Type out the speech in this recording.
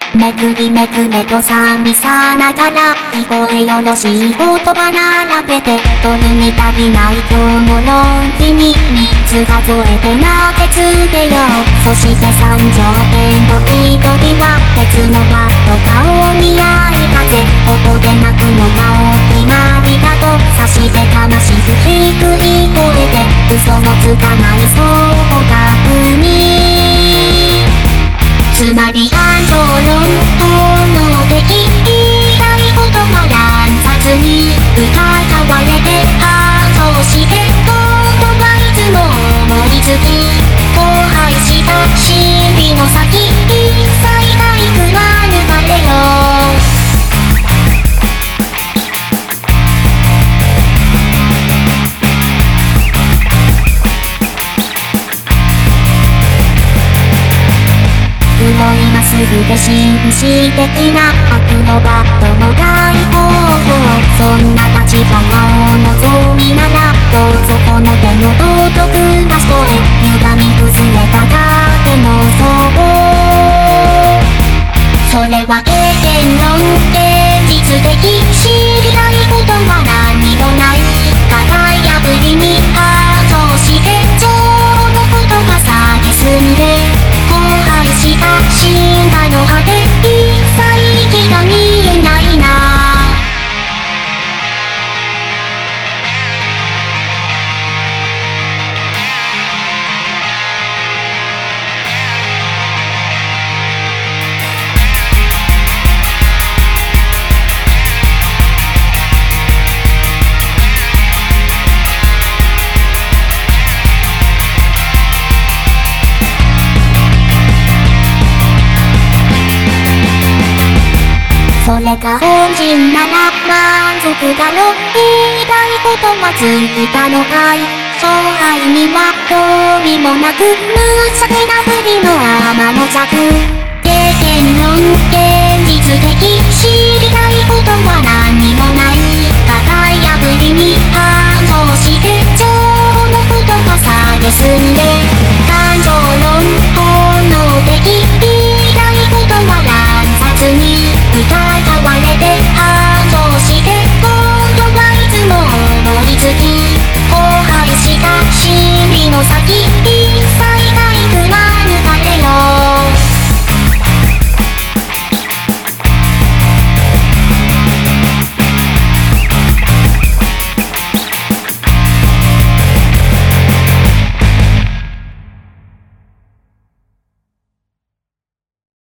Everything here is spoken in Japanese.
めくりめくめと寂さながら聞こえよろしい言葉並べて取るに足りない今日の論議に3つ数えて投げつけよう。そして三条天の一人は鉄のバット顔に合い風ここで泣くのがお決まりだとさして悲しく低い声で嘘もつかないそう確認。つまり感情論本能で言いたいことが乱雑に疑われて発想して言葉いつも思いつき荒廃した心理の先一切ないくら抜かれよ。黒いまっすぐで紳士的な悪のバットの大方法そんな立場がお望みならどうぞこの手のお得な人へ歪み崩れただけのそうそれは経験論現実的知りたいことが何もないから破りに発想して情のことが先進んでした進化の果て一切息が見えないな。それが本心なら満足だろ言いたいことがついたのかい勝敗には興味もなく無茶なふりの天の弱経験論現実的知りたいことは何もない型破りに反応して情のことが下げすんで